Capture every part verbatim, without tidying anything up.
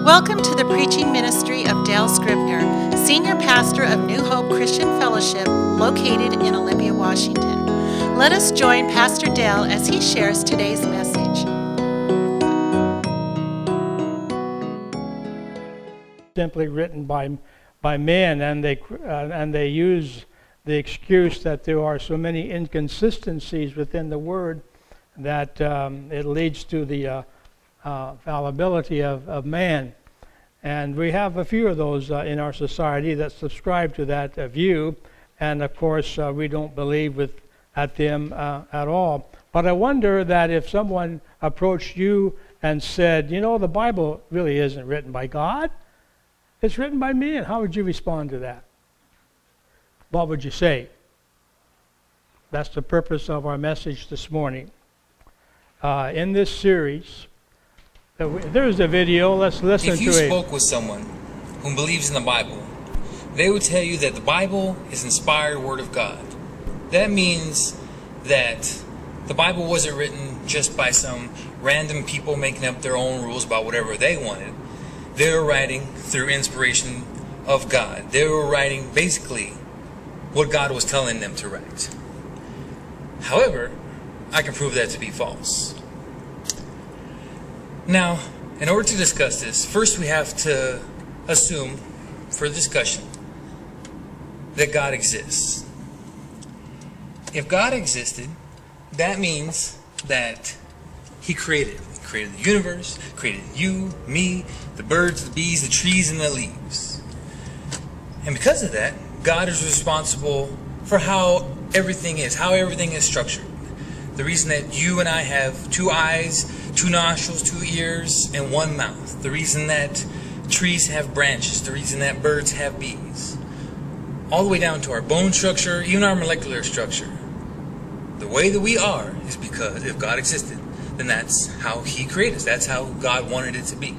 Welcome to the preaching ministry of Dale Scribner, Senior Pastor of New Hope Christian Fellowship, located in Olympia, Washington. Let us join Pastor Dale as he shares today's message. Simply written by by men, and they uh, and they use the excuse that there are so many inconsistencies within the Word that um, it leads to the uh, uh, fallibility of, of man. And we have a few of those uh, in our society that subscribe to that uh, view, and of course uh, we don't believe with at them uh, at all. But I wonder that if someone approached you and said, you know, the Bible really isn't written by God, it's written by men, how would you respond to that? What would you say? That's the purpose of our message this morning. Uh, in this series, there's a video. Let's listen to it. If you spoke with someone who believes in the Bible, they would tell you that the Bible is inspired Word of God. That means that the Bible wasn't written just by some random people making up their own rules about whatever they wanted. They were writing through inspiration of God. They were writing basically what God was telling them to write. However, I can prove that to be false. Now, in order to discuss this, first we have to assume, for discussion, that God exists. If God existed, that means that He created. He created the universe, created you, me, the birds, the bees, the trees, and the leaves. And because of that, God is responsible for how everything is, how everything is structured. The reason that you and I have two eyes, two nostrils, two ears, and one mouth. The reason that trees have branches. The reason that birds have bees. All the way down to our bone structure, even our molecular structure. The way that we are is because if God existed, then that's how He created us. That's how God wanted it to be.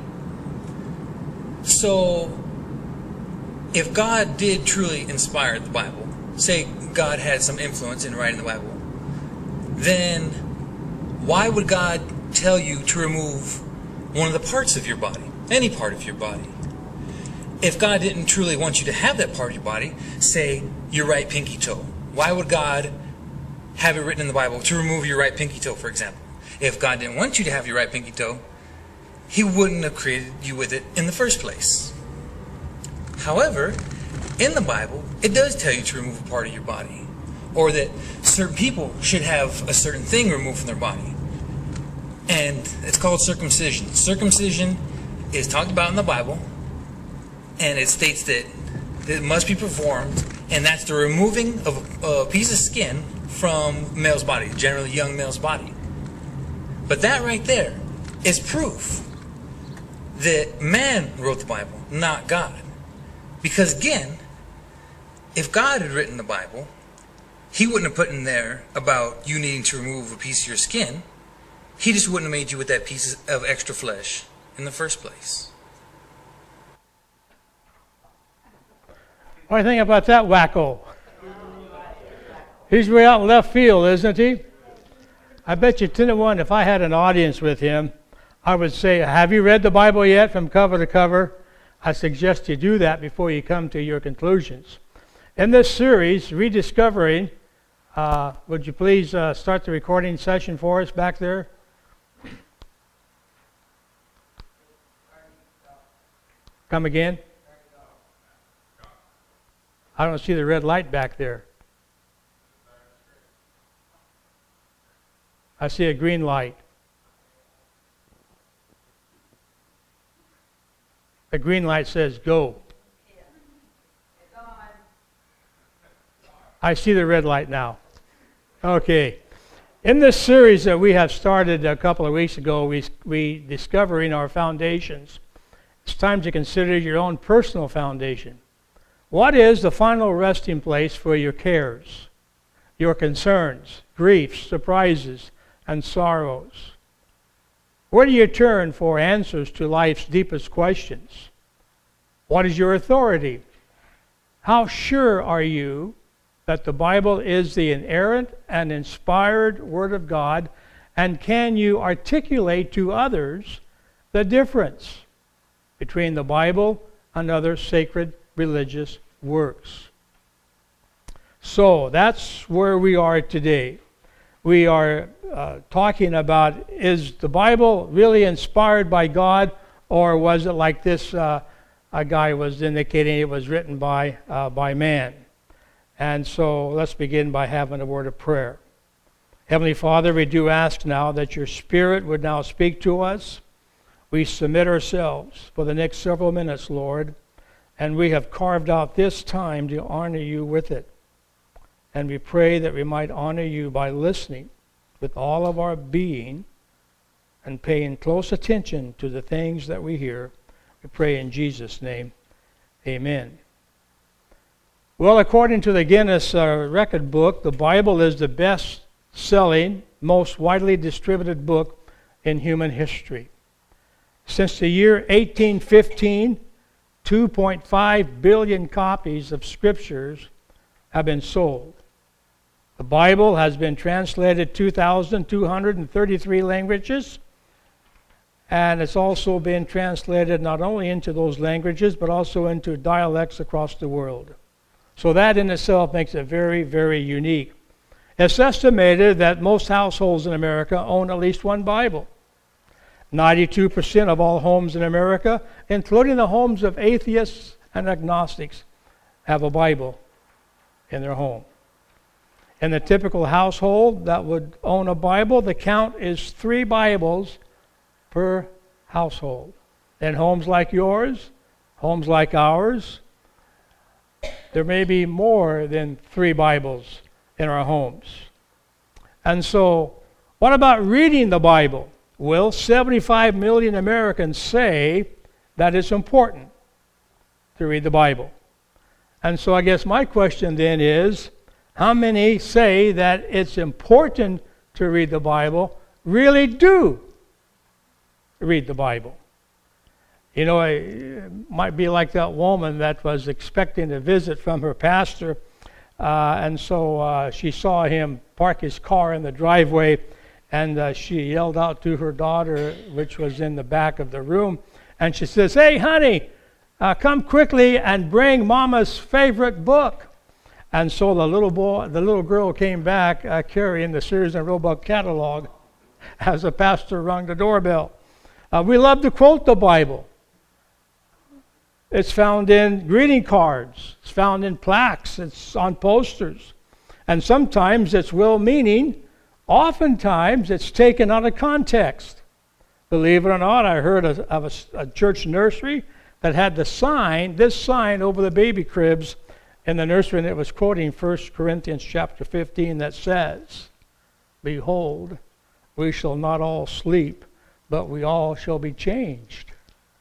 So, if God did truly inspire the Bible, say God had some influence in writing the Bible, then why would God tell you to remove one of the parts of your body, any part of your body? If God didn't truly want you to have that part of your body, say your right pinky toe, why would God have it written in the Bible to remove your right pinky toe, for example? If God didn't want you to have your right pinky toe, He wouldn't have created you with it in the first place. However, in the Bible, it does tell you to remove a part of your body, or that certain people should have a certain thing removed from their body. And it's called circumcision. Circumcision is talked about in the Bible, and it states that it must be performed, and that's the removing of a piece of skin from a male's body, generally a young male's body. But that right there is proof that man wrote the Bible, not God. Because again, if God had written the Bible, He wouldn't have put in there about you needing to remove a piece of your skin. He just wouldn't have made you with that piece of extra flesh in the first place. What do you think about that wacko? He's way out in left field, isn't he? I bet you ten to one, if I had an audience with him, I would say, have you read the Bible yet from cover to cover? I suggest you do that before you come to your conclusions. In this series, Rediscovering, uh, would you please uh, start the recording session for us back there? Come again? I don't see the red light back there. I see a green light. The green light says go. I see the red light now. Okay. In this series that we have started a couple of weeks ago, we, we discovering our foundations. It's time to consider your own personal foundation. What is the final resting place for your cares, your concerns, griefs, surprises, and sorrows? Where do you turn for answers to life's deepest questions? What is your authority? How sure are you that the Bible is the inerrant and inspired Word of God, and can you articulate to others the difference? between the Bible and other sacred religious works. So that's where we are today. We are uh, talking about, is the Bible really inspired by God, or was it like this uh, a guy was indicating it was written by uh, by man? And so let's begin by having a word of prayer. Heavenly Father, we do ask now that your Spirit would now speak to us. We submit ourselves for the next several minutes, Lord, and we have carved out this time to honor you with it. And we pray that we might honor you by listening with all of our being and paying close attention to the things that we hear. We pray in Jesus' name. Amen. Well, according to the Guinness uh, Record Book, the Bible is the best-selling, most widely distributed book in human history. Since the year eighteen fifteen, two point five billion copies of scriptures have been sold. The Bible has been translated two thousand two hundred thirty-three languages, and it's also been translated not only into those languages, but also into dialects across the world. So that in itself makes it very, very unique. It's estimated that most households in America own at least one Bible. ninety-two percent of all homes in America, including the homes of atheists and agnostics, have a Bible in their home. In the typical household that would own a Bible, the count is three Bibles per household. In homes like yours, homes like ours, there may be more than three Bibles in our homes. And so, what about reading the Bible? Well, seventy-five million Americans say that it's important to read the Bible. And so I guess my question then is, how many say that it's important to read the Bible, really do read the Bible? You know, it might be like that woman that was expecting a visit from her pastor, uh, and so uh, she saw him park his car in the driveway, and uh, she yelled out to her daughter, which was in the back of the room, and she says, "Hey, honey, uh, come quickly and bring Mama's favorite book." And so the little boy, the little girl came back uh, carrying the Sears and Roebuck catalog as the pastor rung the doorbell. Uh, we love to quote the Bible. It's found in greeting cards. It's found in plaques. It's on posters. And sometimes it's well-meaning. Oftentimes it's taken out of context. Believe it or not, I heard of a, a, a church nursery that had the sign, this sign over the baby cribs in the nursery, and it was quoting First Corinthians chapter fifteen that says, "Behold, we shall not all sleep, but we all shall be changed."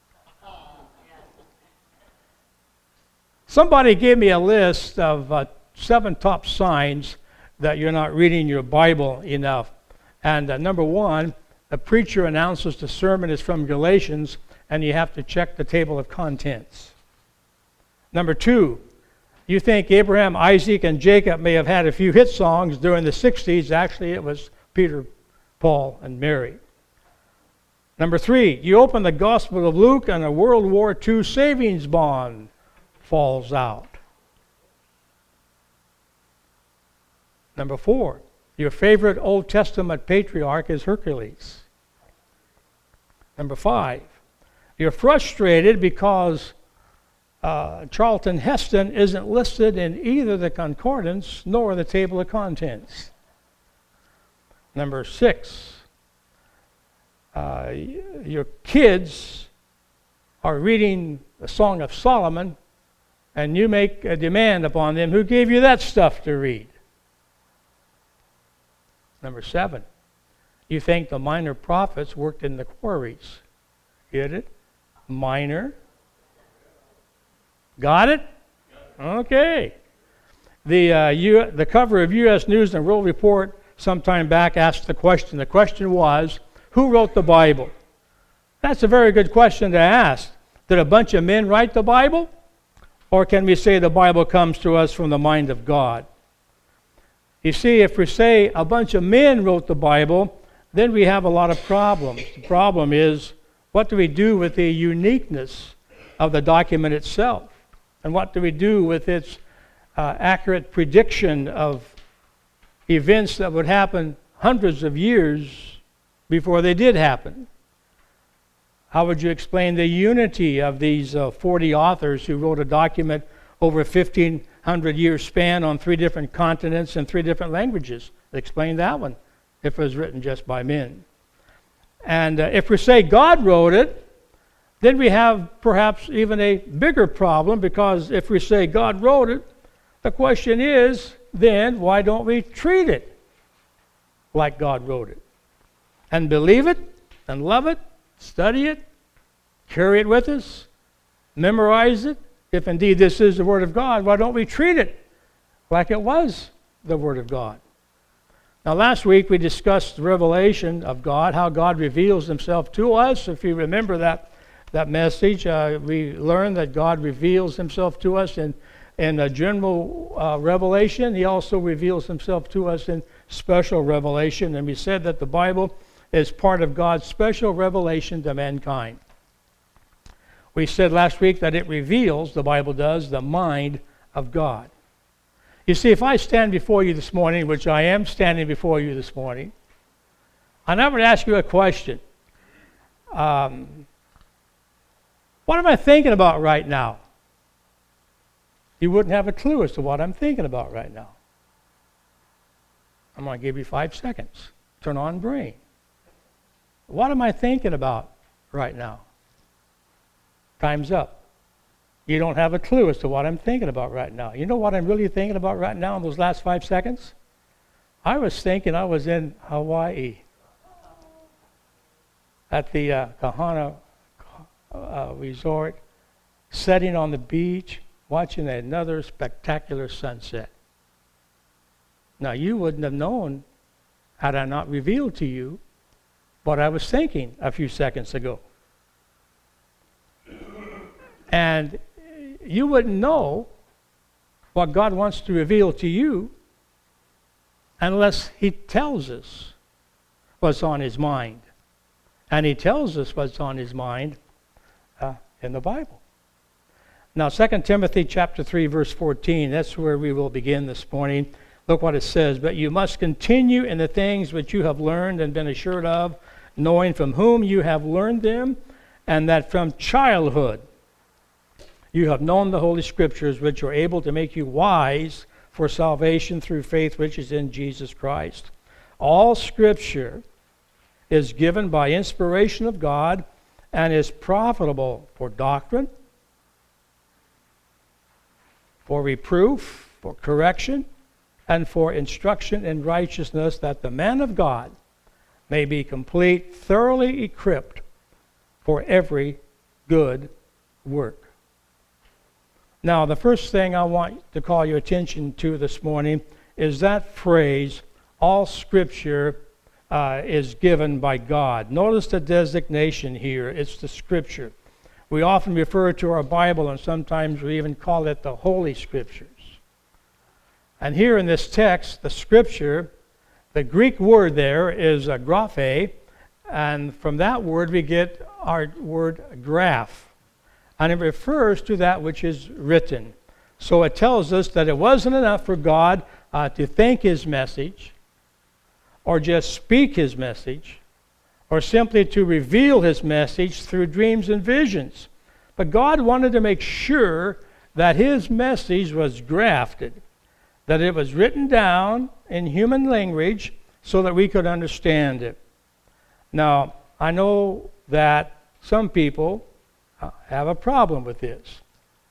Somebody gave me a list of uh, seven top signs that you're not reading your Bible enough. And uh, number one, the preacher announces the sermon is from Galatians, and you have to check the table of contents. Number two, you think Abraham, Isaac, and Jacob may have had a few hit songs during the sixties. Actually, it was Peter, Paul, and Mary. Number three, you open the Gospel of Luke, and a World War Two savings bond falls out. Number four, your favorite Old Testament patriarch is Hercules. Number five, you're frustrated because uh, Charlton Heston isn't listed in either the concordance nor the table of contents. Number six, uh, your kids are reading the Song of Solomon, and you make a demand upon them. Who gave you that stuff to read? Number seven, you think the minor prophets worked in the quarries. Get it? Minor. Got it? Okay. The uh, U, the cover of U S News and World Report some time back asked the question. The question was, who wrote the Bible? That's a very good question to ask. Did a bunch of men write the Bible? Or can we say the Bible comes to us from the mind of God? You see, if we say a bunch of men wrote the Bible, then we have a lot of problems. The problem is What do we do with the uniqueness of the document itself? And what do we do with its uh, accurate prediction of events that would happen hundreds of years before they did happen? How would you explain the unity of these uh, forty authors who wrote a document over a fifteen hundred year span on three different continents and three different languages? Explain that one if it was written just by men. And uh, if we say God wrote it, then we have perhaps even a bigger problem, because if we say God wrote it, the question is, then why don't we treat it like God wrote it? And believe it, and love it, study it, carry it with us, memorize it. If indeed this is the Word of God, why don't we treat it like it was the Word of God? Now, last week we discussed the revelation of God, how God reveals Himself to us. If you remember that that message, uh, we learned that God reveals Himself to us in, in a general uh, revelation. He also reveals Himself to us in special revelation. And we said that the Bible is part of God's special revelation to mankind. We said last week that it reveals, the Bible does, the mind of God. You see, if I stand before you this morning, which I am standing before you this morning, and I would ask you a question. Um, what am I thinking about right now? You wouldn't have a clue as to what I'm thinking about right now. I'm going to give you five seconds. Turn on brain. What am I thinking about right now? Time's up. You don't have a clue as to what I'm thinking about right now. You know what I'm really thinking about right now in those last five seconds? I was thinking I was in Hawaii at the uh, Kahana uh, resort, sitting on the beach, watching another spectacular sunset. Now, you wouldn't have known had I not revealed to you what I was thinking a few seconds ago. And you wouldn't know what God wants to reveal to you unless He tells us what's on His mind. And He tells us what's on His mind uh, in the Bible. Now, Second Timothy chapter three, verse fourteen, that's where we will begin this morning. Look what it says. But you must continue in the things which you have learned and been assured of, knowing from whom you have learned them, and that from childhood you have known the Holy Scriptures, which are able to make you wise for salvation through faith which is in Jesus Christ. All Scripture is given by inspiration of God and is profitable for doctrine, for reproof, for correction, and for instruction in righteousness, that the man of God may be complete, thoroughly equipped for every good work. Now, the first thing I want to call your attention to this morning is that phrase, all Scripture uh, is given by God. Notice the designation here. It's the Scripture. We often refer to our Bible, and sometimes we even call it the Holy Scriptures. And here in this text, the Scripture, the Greek word there is a graphe, and from that word we get our word graph. And it refers to that which is written. So it tells us that it wasn't enough for God uh, to think His message, or just speak His message, or simply to reveal His message through dreams and visions. But God wanted to make sure that His message was grafted, that it was written down in human language so that we could understand it. Now, I know that some people have a problem with this.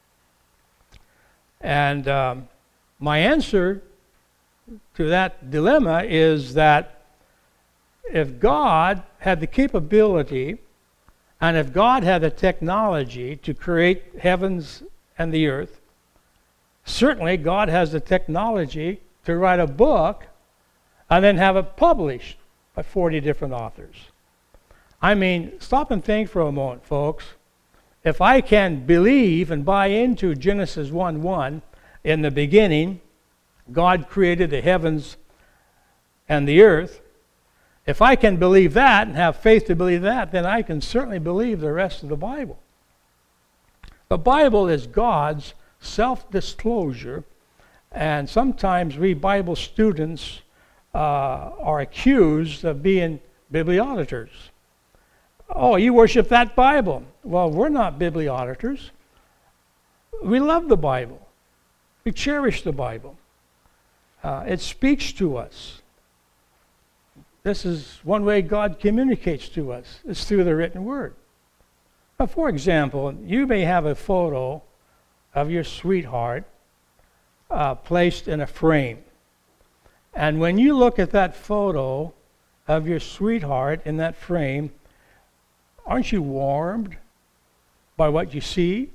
And um, my answer to that dilemma is that if God had the capability and if God had the technology to create heavens and the earth, certainly God has the technology to write a book and then have it published by forty different authors. I mean, stop and think for a moment, folks. If I can believe and buy into Genesis one one, in the beginning, God created the heavens and the earth. If I can believe that and have faith to believe that, then I can certainly believe the rest of the Bible. The Bible is God's self-disclosure, and sometimes we Bible students uh, are accused of being bibliolaters. Oh, you worship that Bible. Well, we're not bibliolaters. We love the Bible. We cherish the Bible. Uh, it speaks to us. This is one way God communicates to us. It's through the written word. Now, for example, you may have a photo of your sweetheart uh, placed in a frame. And when you look at that photo of your sweetheart in that frame, aren't you warmed by what you see?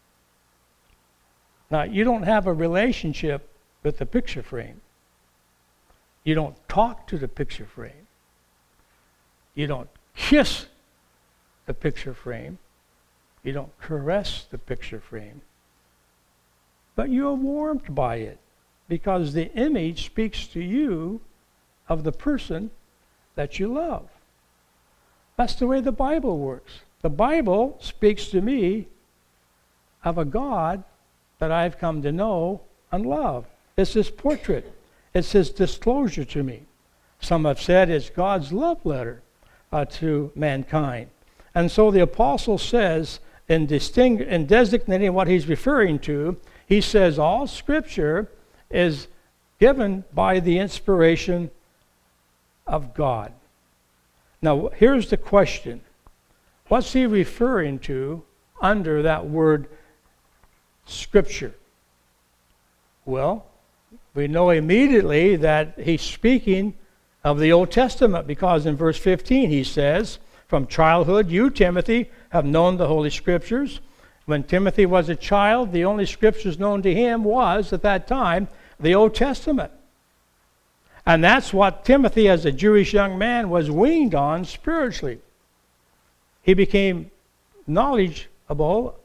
Now, you don't have a relationship with the picture frame. You don't talk to the picture frame. You don't kiss the picture frame. You don't caress the picture frame. But you're warmed by it because the image speaks to you of the person that you love. That's the way the Bible works. The Bible speaks to me of a God that I've come to know and love. It's his portrait. It's his disclosure to me. Some have said it's God's love letter uh, to mankind. And so the apostle says, in, distinct, in designating what he's referring to, he says all Scripture is given by the inspiration of God. Now, here's the question. What's he referring to under that word Scripture? Well, we know immediately that he's speaking of the Old Testament, because in verse fifteen he says, from childhood you, Timothy, have known the Holy Scriptures. When Timothy was a child, the only Scriptures known to him was, at that time, the Old Testament. And that's what Timothy, as a Jewish young man, was weaned on spiritually. He became knowledgeable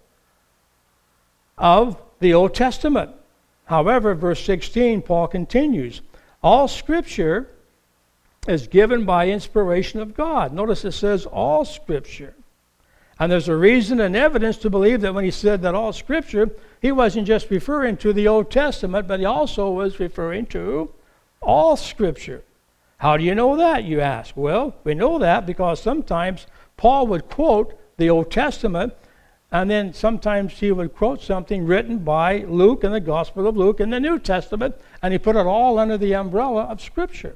of the Old Testament. However, verse sixteen, Paul continues, all Scripture is given by inspiration of God. Notice it says all Scripture. And there's a reason and evidence to believe that when he said that all Scripture, he wasn't just referring to the Old Testament, but he also was referring to all Scripture. How do you know that, you ask? Well, we know that because sometimes Paul would quote the Old Testament, and then sometimes he would quote something written by Luke in the Gospel of Luke in the New Testament, and he put it all under the umbrella of Scripture.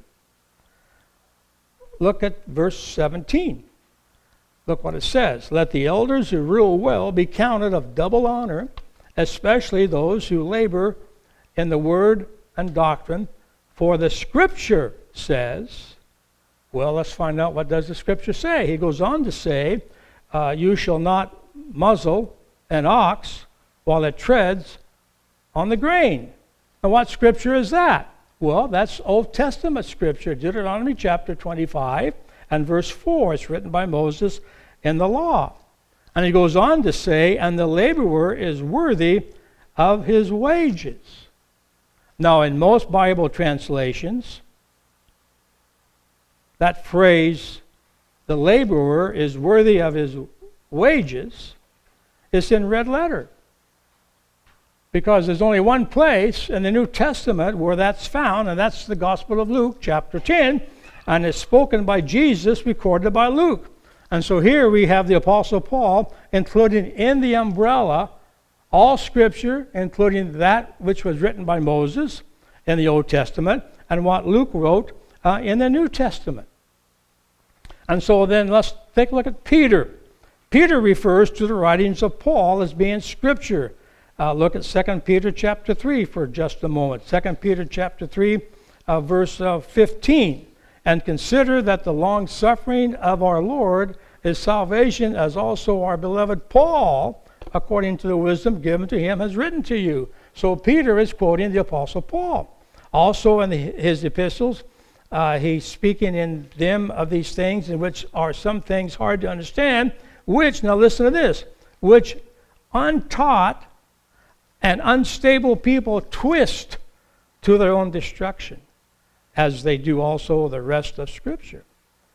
Look at verse seventeen. Look what it says. Let the elders who rule well be counted of double honor, especially those who labor in the word and doctrine. For the Scripture says, well, let's find out what does the Scripture say. He goes on to say, uh, you shall not muzzle an ox while it treads on the grain. Now, what Scripture is that? Well, that's Old Testament Scripture, Deuteronomy chapter twenty-five and verse four. It's written by Moses in the law. And he goes on to say, and the laborer is worthy of his wages. Now, in most Bible translations, that phrase, the laborer is worthy of his wages, is in red letter. Because there's only one place in the New Testament where that's found, and that's the Gospel of Luke, chapter ten, and it's spoken by Jesus, recorded by Luke. And so here we have the Apostle Paul including in the umbrella all Scripture, including that which was written by Moses in the Old Testament, and what Luke wrote uh, in the New Testament. And so then let's take a look at Peter. Peter refers to the writings of Paul as being Scripture. Uh, look at Second Peter chapter three for just a moment. Second Peter chapter three, uh, verse uh, fifteen. And consider that the long suffering of our Lord is salvation, as also our beloved Paul, according to the wisdom given to him, has written to you. So Peter is quoting the Apostle Paul. Also in the, his epistles, uh, he's speaking in them of these things, in which are some things hard to understand, which, now listen to this, which untaught and unstable people twist to their own destruction, as they do also the rest of Scripture.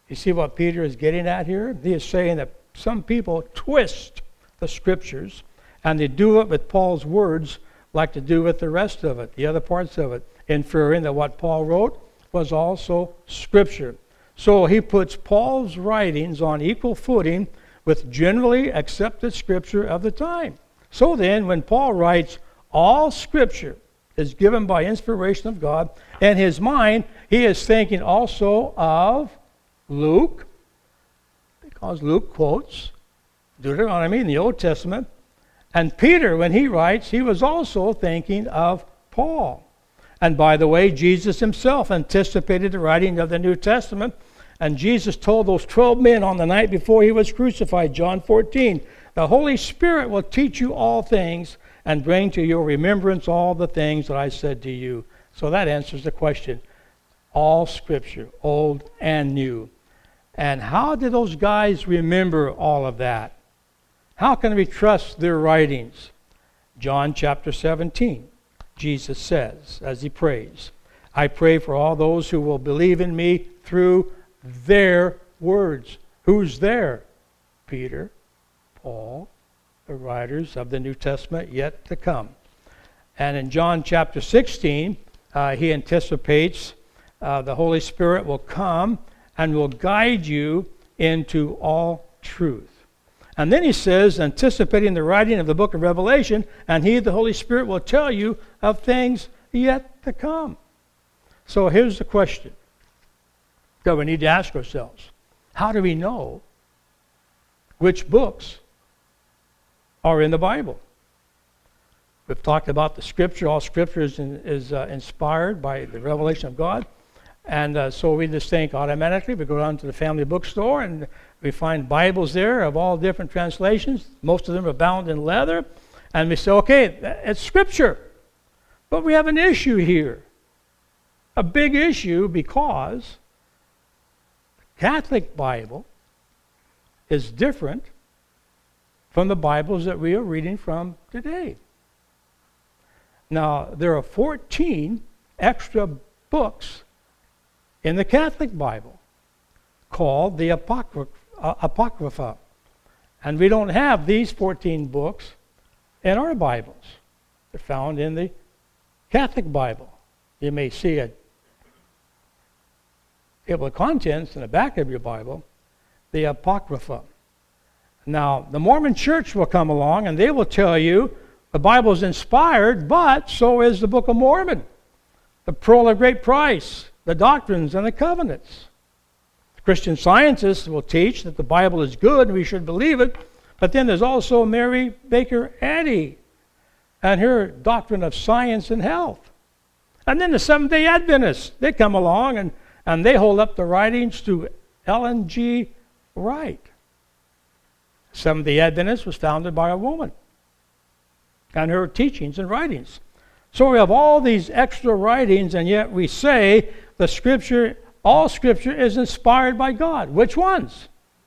You see what Peter is getting at here? He is saying that some people twist the Scriptures, and they do it with Paul's words like to do with the rest of it, the other parts of it, inferring that what Paul wrote was also Scripture. So he puts Paul's writings on equal footing with generally accepted Scripture of the time. So then, when Paul writes, all Scripture is given by inspiration of God, in his mind, he is thinking also of Luke, because Luke quotes Deuteronomy in the Old Testament. And Peter, when he writes, he was also thinking of Paul. And by the way, Jesus himself anticipated the writing of the New Testament. And Jesus told those twelve men on the night before he was crucified, John fourteen, the Holy Spirit will teach you all things and bring to your remembrance all the things that I said to you. So that answers the question. All Scripture, Old and New. And how did those guys remember all of that? How can we trust their writings? John chapter seventeen, Jesus says, as he prays, I pray for all those who will believe in me through their words. Who's there? Peter, Paul, the writers of the New Testament yet to come. And in John chapter sixteen, uh, he anticipates uh, the Holy Spirit will come and will guide you into all truth. And then he says, anticipating the writing of the book of Revelation, and he, the Holy Spirit, will tell you of things yet to come. So here's the question that we need to ask ourselves. How do we know which books are in the Bible? We've talked about the Scripture. All Scripture is, in, is uh, inspired by the revelation of God. And uh, so we just think automatically, we go down to the family bookstore and we find Bibles there of all different translations. Most of them are bound in leather. And we say, okay, it's Scripture. But we have an issue here. A big issue, because the Catholic Bible is different from the Bibles that we are reading from today. Now, there are fourteen extra books in the Catholic Bible called the Apocrypha. Uh, Apocrypha. And we don't have these fourteen books in our Bibles. They're found in the Catholic Bible. You may see a table of contents in the back of your Bible, the Apocrypha. Now, the Mormon Church will come along and they will tell you the Bible is inspired, but so is the Book of Mormon, the Pearl of Great Price, the Doctrines and the Covenants. Christian Scientists will teach that the Bible is good and we should believe it, but then there's also Mary Baker Eddy and her Doctrine of Science and Health. And then the Seventh-day Adventists, they come along and, and they hold up the writings to Ellen G. Wright. Seventh-day Adventist was founded by a woman and her teachings and writings. So we have all these extra writings, and yet we say the Scripture, all Scripture is inspired by God. Which ones?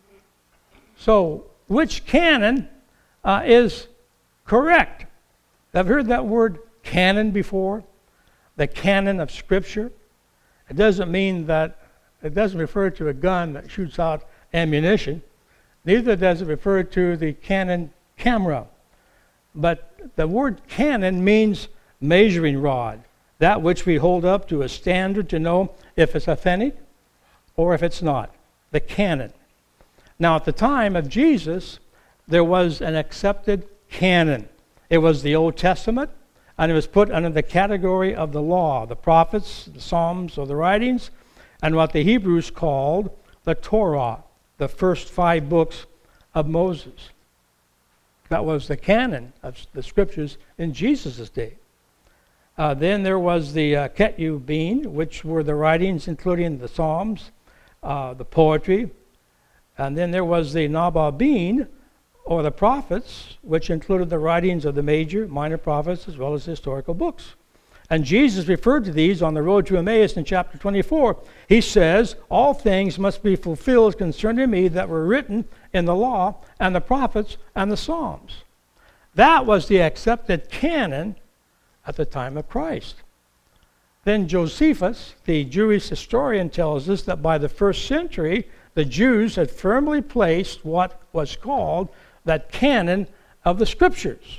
So which canon uh, is correct? I've heard that word canon before, the canon of Scripture. It doesn't mean that, it doesn't refer to a gun that shoots out ammunition. Neither does it refer to the Canon camera. But the word canon means measuring rod, that which we hold up to a standard to know if it's authentic or if it's not, the canon. Now, at the time of Jesus, there was an accepted canon. It was the Old Testament, and it was put under the category of the law, the prophets, the Psalms, or the writings, and what the Hebrews called the Torah, the first five books of Moses. That was the canon of the Scriptures in Jesus' day. Uh, then there was the uh, Ketubim, which were the writings including the Psalms, uh, the poetry. And then there was the Nababim, or the prophets, which included the writings of the major, minor prophets, as well as historical books. And Jesus referred to these on the road to Emmaus in chapter twenty-four. He says, all things must be fulfilled concerning me that were written in the law and the prophets and the Psalms. That was the accepted canon at the time of Christ. Then Josephus, the Jewish historian, tells us that by the first century, the Jews had firmly placed what was called that canon of the Scriptures.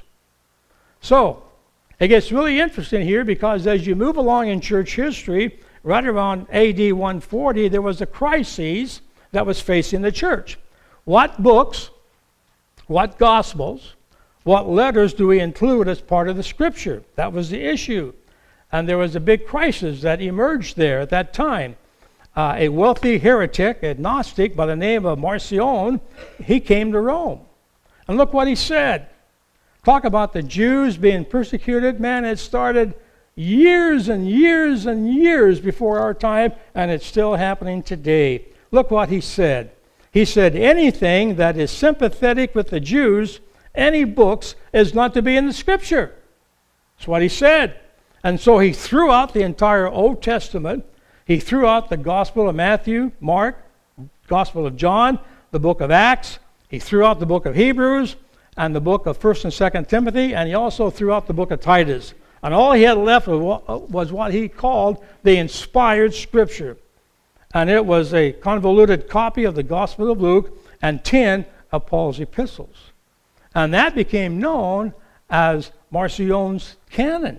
So, it gets really interesting here because as you move along in church history, right around A D one forty, there was a crisis that was facing the church. What books, what gospels, what letters do we include as part of the Scripture? That was the issue. And there was a big crisis that emerged there at that time. Uh, a wealthy heretic, agnostic by the name of Marcion, he came to Rome. And look what he said. Talk about the Jews being persecuted. Man, it started years and years and years before our time, and it's still happening today. Look what he said. He said, anything that is sympathetic with the Jews, any books, is not to be in the Scripture. That's what he said. And so he threw out the entire Old Testament. He threw out the Gospel of Matthew, Mark, Gospel of John, the book of Acts. He threw out the book of Hebrews and the book of First and Second Timothy, and he also threw out the book of Titus. And all he had left was what he called the inspired Scripture. And it was a convoluted copy of the Gospel of Luke and ten of Paul's epistles. And that became known as Marcion's canon.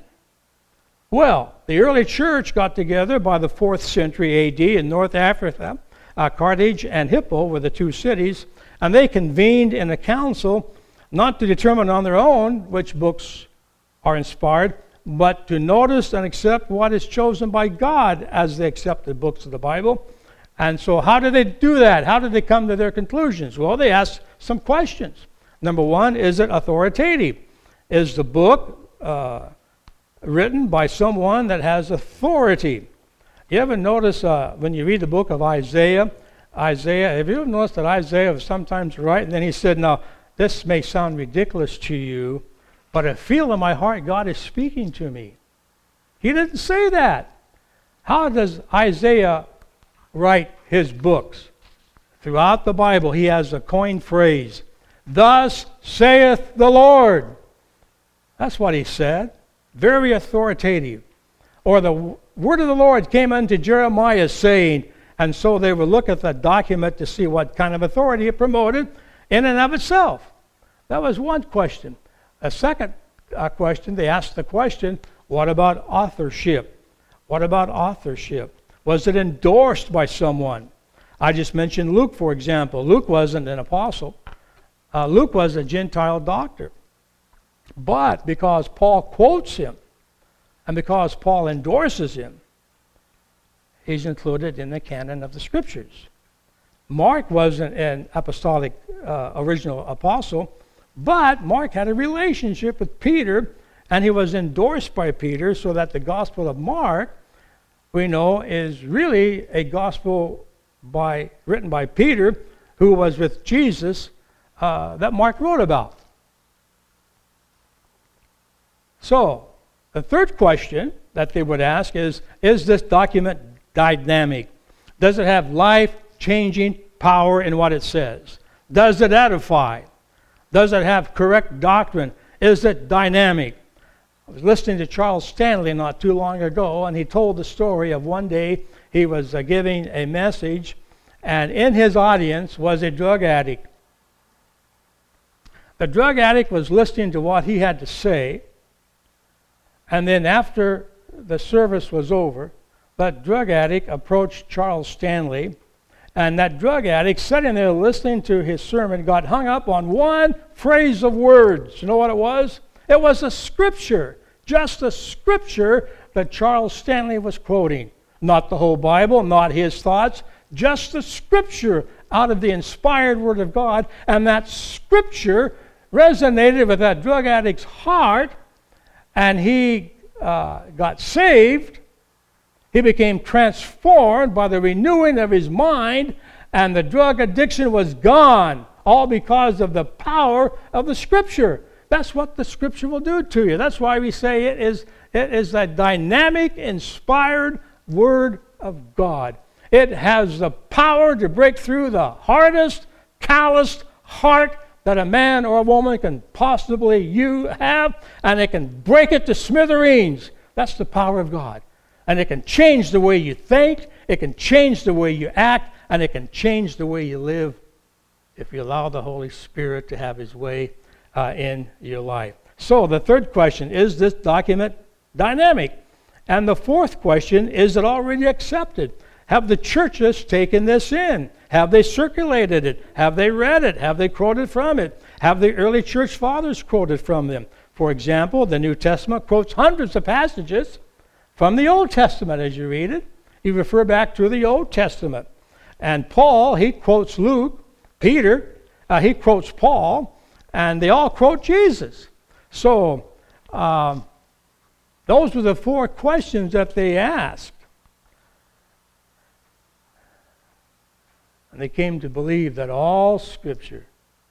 Well, the early church got together by the fourth century A D in North Africa. Uh, Carthage and Hippo were the two cities, and they convened in a council not to determine on their own which books are inspired, but to notice and accept what is chosen by God as they accept the books of the Bible. And so how did they do that? How did they come to their conclusions? Well, they asked some questions. Number one, is it authoritative? Is the book uh, written by someone that has authority? You ever notice uh, when you read the book of Isaiah, Isaiah, have you ever noticed that Isaiah was sometimes right? And then he said, now, this may sound ridiculous to you, but I feel in my heart God is speaking to me. He didn't say that. How does Isaiah write his books? Throughout the Bible, he has a coined phrase, thus saith the Lord. That's what he said. Very authoritative. Or the word of the Lord came unto Jeremiah saying, and so they would look at the document to see what kind of authority it promoted in and of itself. That was one question. A second uh, question, they asked the question, what about authorship? What about authorship? Was it endorsed by someone? I just mentioned Luke, for example. Luke wasn't an apostle. Uh, Luke was a Gentile doctor. But because Paul quotes him, and because Paul endorses him, he's included in the canon of the Scriptures. Mark wasn't an apostolic uh, original apostle, but Mark had a relationship with Peter, and he was endorsed by Peter, so that the Gospel of Mark, we know, is really a gospel by written by Peter, who was with Jesus, uh, that Mark wrote about. So, the third question that they would ask is, is this document dynamic? Does it have life-changing power in what it says? Does it edify? Does it have correct doctrine? Is it dynamic? I was listening to Charles Stanley not too long ago, and he told the story of one day he was uh, giving a message, and in his audience was a drug addict. The drug addict was listening to what he had to say, and then after the service was over, that drug addict approached Charles Stanley, and that drug addict sitting there listening to his sermon got hung up on one phrase of words. You know what it was? It was a scripture, just a scripture that Charles Stanley was quoting. Not the whole Bible, not his thoughts, just the scripture out of the inspired Word of God. And that scripture resonated with that drug addict's heart, and he uh, got saved. He became transformed by the renewing of his mind, and the drug addiction was gone, all because of the power of the Scripture. That's what the Scripture will do to you. That's why we say it is, it is a dynamic, inspired Word of God. It has the power to break through the hardest, calloused heart that a man or a woman can possibly you have, and it can break it to smithereens. That's the power of God. And it can change the way you think, it can change the way you act, and it can change the way you live if you allow the Holy Spirit to have his way uh, in your life. So the third question, is this document dynamic? And the fourth question, is it already accepted? Have the churches taken this in? Have they circulated it? Have they read it? Have they quoted from it? Have the early church fathers quoted from them? For example, the New Testament quotes hundreds of passages from the Old Testament as you read it. You refer back to the Old Testament. And Paul, he quotes Luke. Peter, uh, he quotes Paul. And they all quote Jesus. So, um, those were the four questions that they asked. And they came to believe that all Scripture,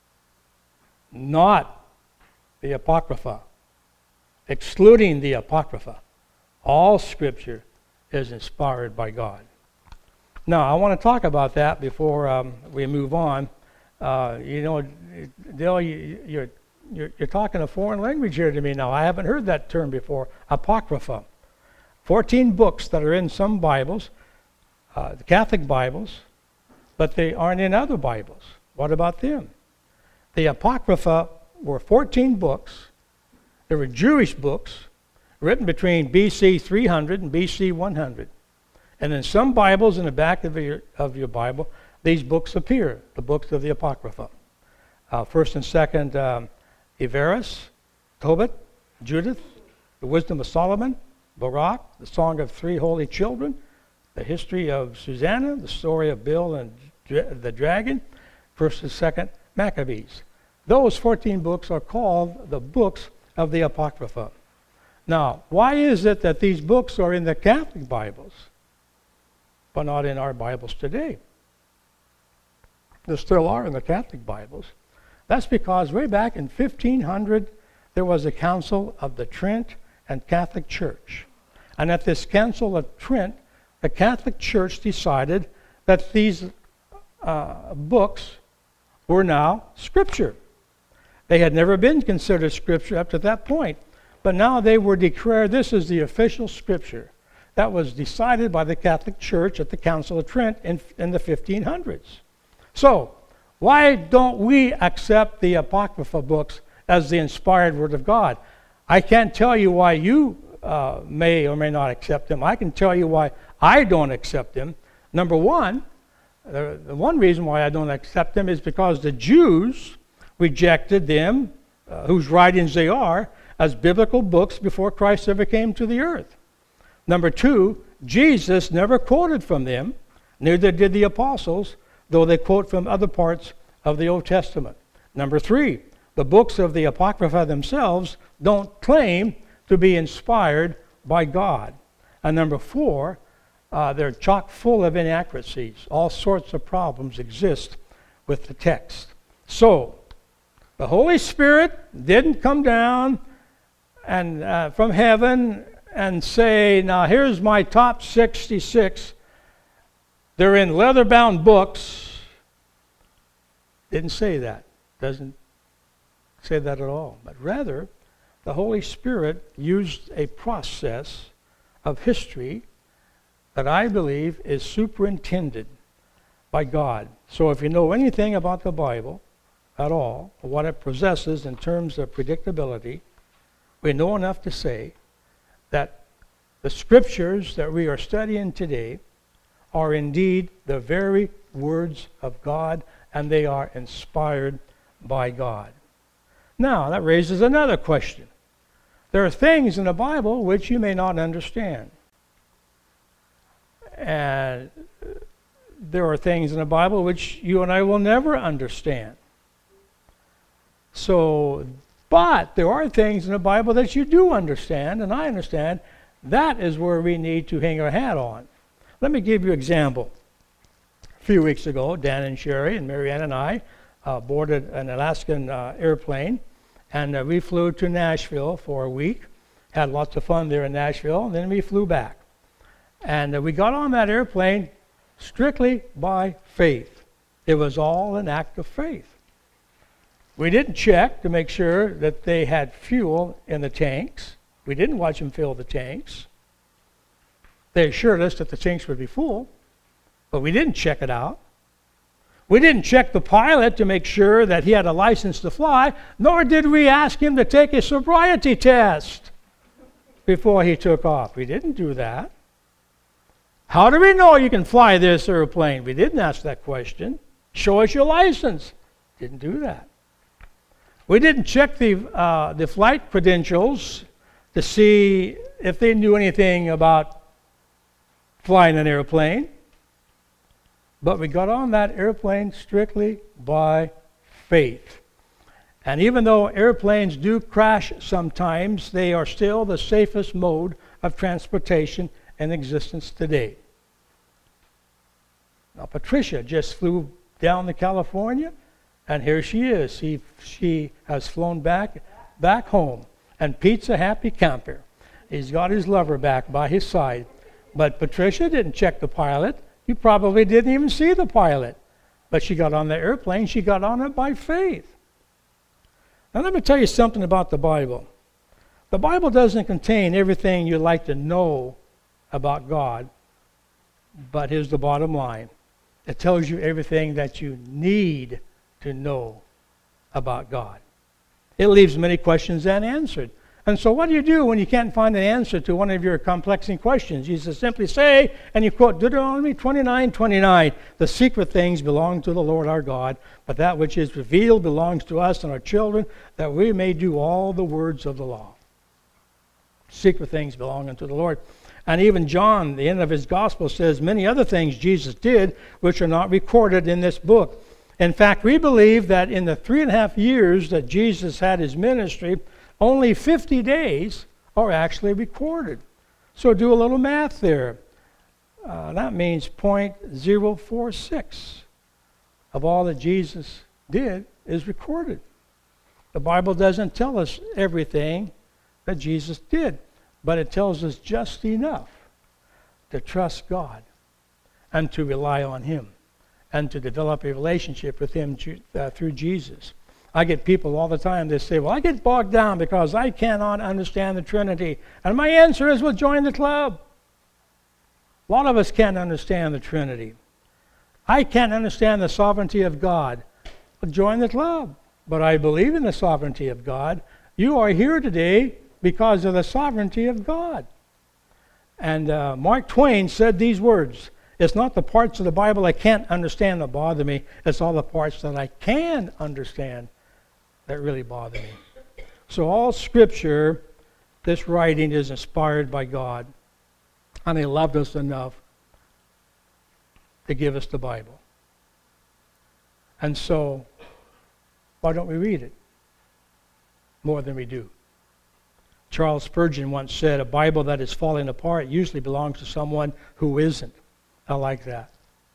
not the Apocrypha, excluding the Apocrypha, all Scripture is inspired by God. Now, I want to talk about that before um, we move on. Uh, you know, Dale, you, you're You're, you're talking a foreign language here to me now. I haven't heard that term before, Apocrypha. Fourteen books that are in some Bibles, uh, the Catholic Bibles, but they aren't in other Bibles. What about them? The Apocrypha were fourteen books. They were Jewish books written between B C three hundred and B C one hundred. And in some Bibles in the back of your, of your Bible, these books appear, the books of the Apocrypha. Uh, first and second um, Everus, Tobit, Judith, the Wisdom of Solomon, Baruch, the Song of Three Holy Children, the history of Susanna, the story of Bill and Dra- the dragon, first and second Maccabees. Those fourteen books are called the books of the Apocrypha. Now, why is it that these books are in the Catholic Bibles, but not in our Bibles today? There still are in the Catholic Bibles. That's because way back in fifteen hundred, there was a Council of the Trent and Catholic Church. And at this Council of Trent, the Catholic Church decided that these uh, books were now Scripture. They had never been considered Scripture up to that point, but now they were declared this is the official Scripture. That was decided by the Catholic Church at the Council of Trent in, in the fifteen hundreds. So, why don't we accept the Apocrypha books as the inspired Word of God? I can't tell you why you uh, may or may not accept them. I can tell you why I don't accept them. Number one, the, the one reason why I don't accept them is because the Jews rejected them, uh, whose writings they are, as biblical books before Christ ever came to the earth. Number two, Jesus never quoted from them, neither did the apostles, though they quote from other parts of the Old Testament. Number three, the books of the Apocrypha themselves don't claim to be inspired by God. And number four, uh, they're chock full of inaccuracies. All sorts of problems exist with the text. So, the Holy Spirit didn't come down and uh, from heaven and say, now here's my top sixty-six. They're in leather-bound books. Didn't say that. Doesn't say that at all. But rather, the Holy Spirit used a process of history that I believe is superintended by God. So if you know anything about the Bible at all, or what it possesses in terms of predictability, we know enough to say that the Scriptures that we are studying today are indeed the very words of God, and they are inspired by God. Now, that raises another question. There are things in the Bible which you may not understand. And there are things in the Bible which you and I will never understand. So, but there are things in the Bible that you do understand, and I understand. That is where we need to hang our hat on. Let me give you an example. A few weeks ago, Dan and Sherry and Marianne and I uh, boarded an Alaskan uh, airplane, and uh, we flew to Nashville for a week. Had lots of fun there in Nashville, and then we flew back. And uh, we got on that airplane strictly by faith. It was all an act of faith. We didn't check to make sure that they had fuel in the tanks. We didn't watch them fill the tanks. They assured us that the tanks would be full, but we didn't check it out. We didn't check the pilot to make sure that he had a license to fly, nor did we ask him to take a sobriety test before he took off. We didn't do that. How do we know you can fly this airplane? We didn't ask that question. Show us your license. Didn't do that. We didn't check the, uh, the flight credentials to see if they knew anything about flying an airplane. But we got on that airplane strictly by faith. And even though airplanes do crash sometimes, they are still the safest mode of transportation in existence today. Now, Patricia just flew down to California, and here she is. She, she has flown back, back home. And Pete's a happy camper. He's got his lover back by his side. But Patricia didn't check the pilot. You probably didn't even see the pilot. But she got on the airplane. She got on it by faith. Now let me tell you something about the Bible. The Bible doesn't contain everything you'd like to know about God. But here's the bottom line. It tells you everything that you need to know about God. It leaves many questions unanswered. And so what do you do when you can't find an answer to one of your complexing questions? You just simply say, and you quote Deuteronomy twenty-nine twenty-nine, the secret things belong to the Lord our God, but that which is revealed belongs to us and our children, that we may do all the words of the law. Secret things belong unto the Lord. And even John, the end of his gospel, says many other things Jesus did which are not recorded in this book. In fact, we believe that in the three and a half years that Jesus had his ministry, only fifty days are actually recorded. So do a little math there. Uh, that means zero point zero four six of all that Jesus did is recorded. The Bible doesn't tell us everything that Jesus did, but it tells us just enough to trust God and to rely on Him and to develop a relationship with Him uh, through Jesus. I get people all the time, they say, well, I get bogged down because I cannot understand the Trinity. And my answer is, well, join the club. A lot of us can't understand the Trinity. I can't understand the sovereignty of God. Well, join the club. But I believe in the sovereignty of God. You are here today because of the sovereignty of God. And uh, Mark Twain said these words, it's not the parts of the Bible I can't understand that bother me, it's all the parts that I can understand that really bother me. So all Scripture, this writing is inspired by God. And He loved us enough to give us the Bible. And so, why don't we read it more than we do? Charles Spurgeon once said, a Bible that is falling apart usually belongs to someone who isn't. I like that.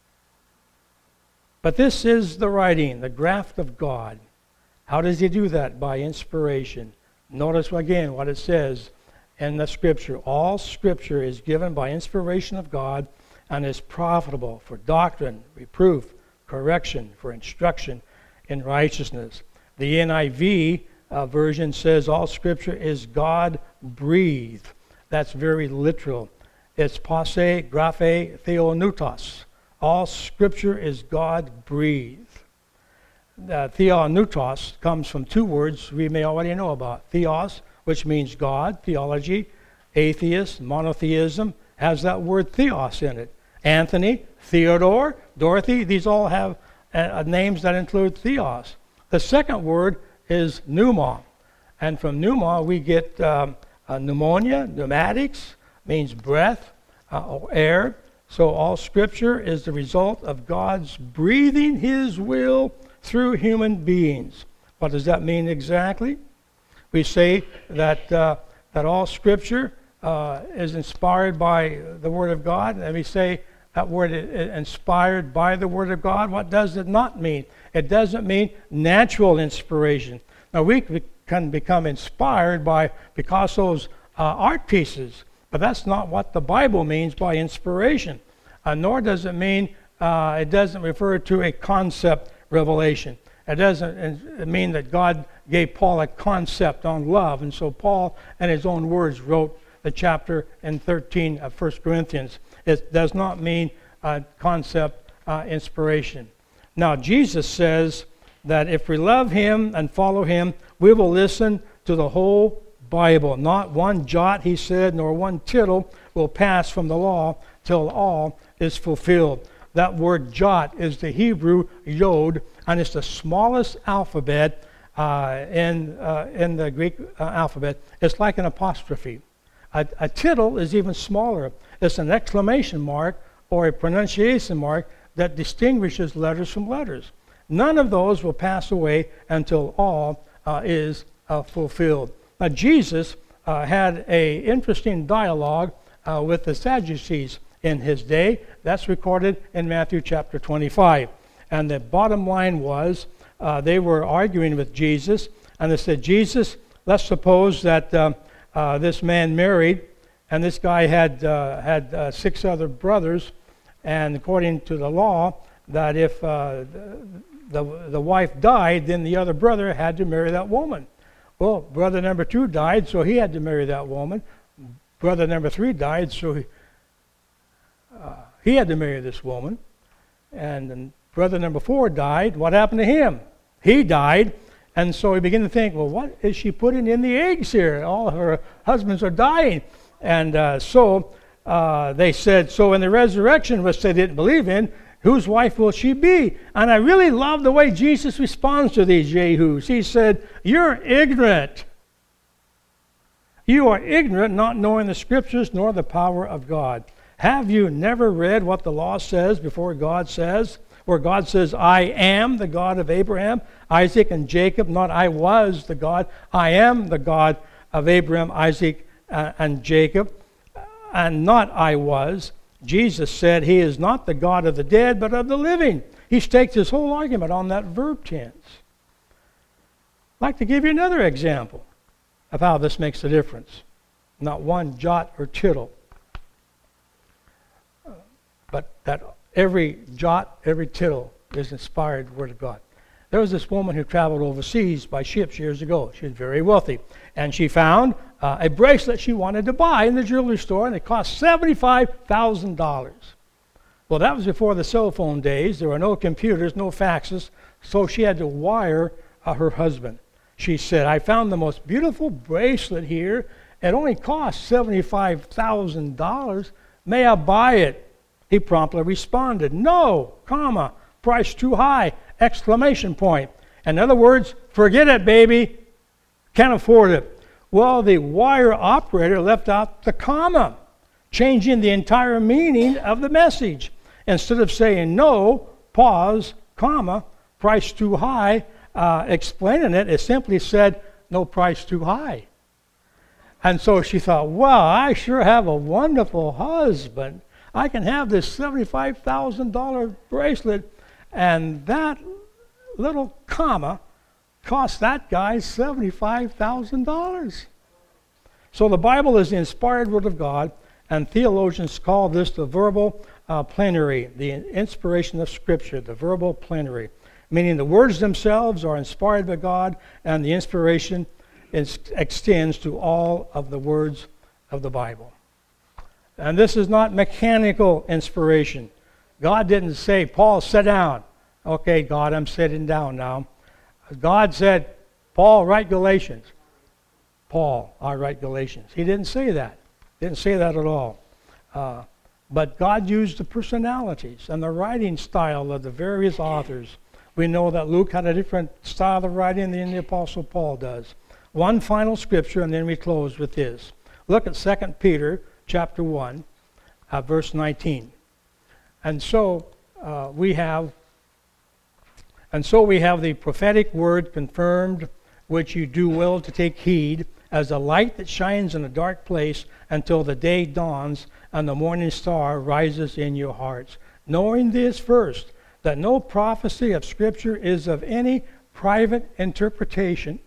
But this is the writing, the graft of God. How does He do that? By inspiration. Notice again what it says in the Scripture. All Scripture is given by inspiration of God and is profitable for doctrine, reproof, correction, for instruction in righteousness. The N I V uh, version says all Scripture is God-breathed. That's very literal. It's posse, graphe, theonoutos. All Scripture is God-breathed. Uh, theonoutos comes from two words we may already know about. Theos, which means God, theology. Atheist, monotheism, has that word theos in it. Anthony, Theodore, Dorothy, these all have uh, names that include theos. The second word is pneuma. And from pneuma we get um, uh, pneumonia, pneumatics, means breath uh, or air. So all Scripture is the result of God's breathing His will through human beings. What does that mean exactly? We say that uh, that all Scripture uh, is inspired by the Word of God, and we say that word is inspired by the Word of God. What does it not mean? It doesn't mean natural inspiration. Now we can become inspired by Picasso's uh, art pieces, but that's not what the Bible means by inspiration. Uh, nor does it mean, uh, it doesn't refer to a concept revelation. It doesn't mean that God gave Paul a concept on love. And so Paul, in his own words, wrote the chapter in thirteen of First Corinthians. It does not mean uh, concept uh, inspiration. Now, Jesus says that if we love him and follow him, we will listen to the whole Bible. Not one jot, he said, nor one tittle will pass from the law till all is fulfilled. That word jot is the Hebrew yod, and it's the smallest alphabet uh, in, uh, in the Greek uh, alphabet. It's like an apostrophe. A, a tittle is even smaller. It's an exclamation mark or a pronunciation mark that distinguishes letters from letters. None of those will pass away until all uh, is uh, fulfilled. Now, Jesus uh, had an interesting dialogue uh, with the Sadducees in his day. That's recorded in Matthew chapter twenty-five. And the bottom line was uh, they were arguing with Jesus, and they said, Jesus, let's suppose that uh, uh, this man married, and this guy had, uh, had uh, six other brothers, and according to the law, that if uh, the, the wife died, then the other brother had to marry that woman. Well, brother number two died, so he had to marry that woman. Brother number three died, so he, uh, he had to marry this woman. And then brother number four died. What happened to him? He died. And so he began to think, well, what is she putting in the eggs here? All her husbands are dying. And uh, so uh, they said, so in the resurrection, which they didn't believe in, whose wife will she be? And I really love the way Jesus responds to these yahoos. He said, you're ignorant. You are ignorant, not knowing the scriptures nor the power of God. Have you never read what the law says before God says? Where God says, I am the God of Abraham, Isaac, and Jacob. Not I was the God. I am the God of Abraham, Isaac, uh, and Jacob. And not I was. Jesus said he is not the God of the dead, but of the living. He staked his whole argument on that verb tense. I'd like to give you another example of how this makes a difference. Not one jot or tittle, but that every jot, every tittle is inspired word of God. There was this woman who traveled overseas by ships years ago. She was very wealthy. And she found uh, a bracelet she wanted to buy in the jewelry store, and it cost seventy-five thousand dollars. Well, that was before the cell phone days. There were no computers, no faxes, so she had to wire uh, her husband. She said, I found the most beautiful bracelet here. It only cost seventy-five thousand dollars. May I buy it? He promptly responded, no, comma, price too high, exclamation point. In other words, forget it, baby, can't afford it. Well, the wire operator left out the comma, changing the entire meaning of the message. Instead of saying no, pause, comma, price too high, uh, explaining it, it simply said, no price too high. And so she thought, wow, I sure have a wonderful husband. I can have this seventy-five thousand dollars bracelet, and that little comma cost that guy seventy-five thousand dollars. So the Bible is the inspired word of God, and theologians call this the verbal uh, plenary, the inspiration of Scripture, the verbal plenary, meaning the words themselves are inspired by God, and the inspiration is, extends to all of the words of the Bible. And this is not mechanical inspiration. God didn't say, Paul, sit down. Okay, God, I'm sitting down now. God said, Paul, write Galatians. Paul, I write Galatians. He didn't say that. Didn't say that at all. Uh, but God used the personalities and the writing style of the various authors. We know that Luke had a different style of writing than the Apostle Paul does. One final scripture, and then we close with this. Look at Second Peter chapter one, uh, verse nineteen. And so uh, we have, and so we have the prophetic word confirmed, which you do well to take heed, as a light that shines in a dark place until the day dawns and the morning star rises in your hearts. Knowing this first, that no prophecy of Scripture is of any private interpretation.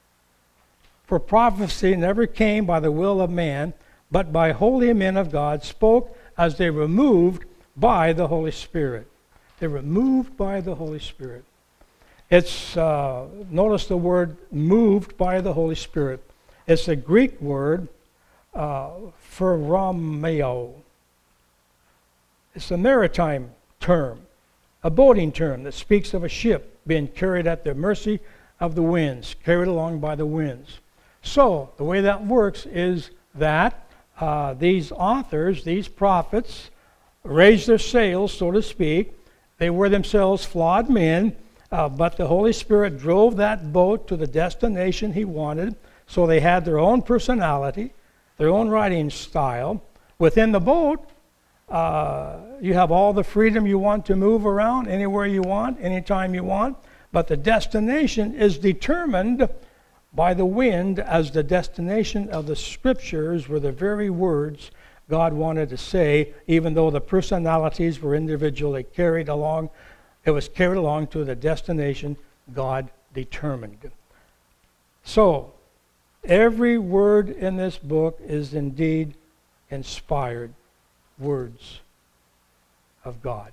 For prophecy never came by the will of man, but by holy men of God spoke as they were moved by the Holy Spirit. They were moved by the Holy Spirit. It's, uh, notice the word moved by the Holy Spirit. It's a Greek word, uh, pheromaio. It's a maritime term. a boating term that speaks of a ship being carried at the mercy of the winds, carried along by the winds. So the way that works is that uh, these authors, these prophets, raise their sails, so to speak. They were themselves flawed men, uh, but the Holy Spirit drove that boat to the destination he wanted. So they had their own personality, their own writing style. Within the boat, uh, you have all the freedom you want to move around anywhere you want, anytime you want. But the destination is determined by the wind, as the destination of the Scriptures were the very words God wanted to say, even though the personalities were individually carried along. It was carried along to the destination God determined. So, every word in this book is indeed inspired words of God.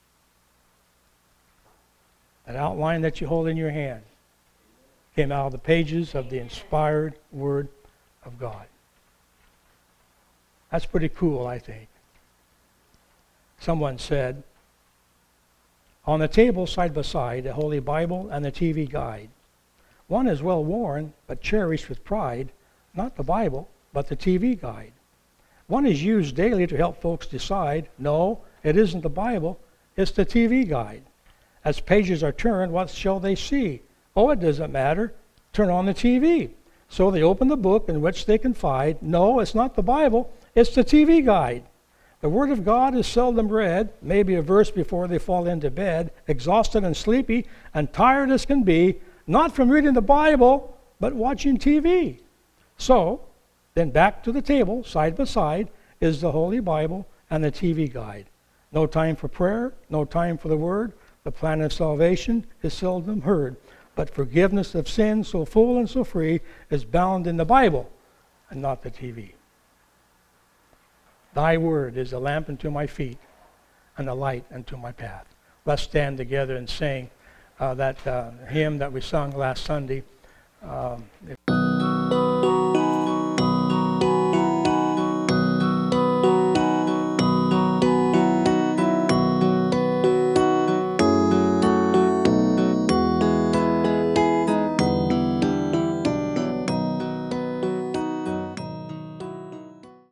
An outline that you hold in your hand came out of the pages of the inspired Word of God. That's pretty cool, I think. Someone said, on the table side by side, a Holy Bible and a T V guide. One is well worn, but cherished with pride, not the Bible, but the T V guide. One is used daily to help folks decide, no, it isn't the Bible, it's the T V guide. As pages are turned, what shall they see? Oh, it doesn't matter. Turn on the T V. So they open the book in which they confide, no, it's not the Bible, it's the T V guide. The Word of God is seldom read, maybe a verse before they fall into bed, exhausted and sleepy and tired as can be, not from reading the Bible, but watching T V. So, then back to the table, side by side, is the Holy Bible and the T V guide. No time for prayer, no time for the Word. The plan of salvation is seldom heard, but forgiveness of sin so full and so free is bound in the Bible and not the T V. Thy word is a lamp unto my feet and a light unto my path. Let's stand together and sing uh, that uh, hymn that we sung last Sunday. Um, if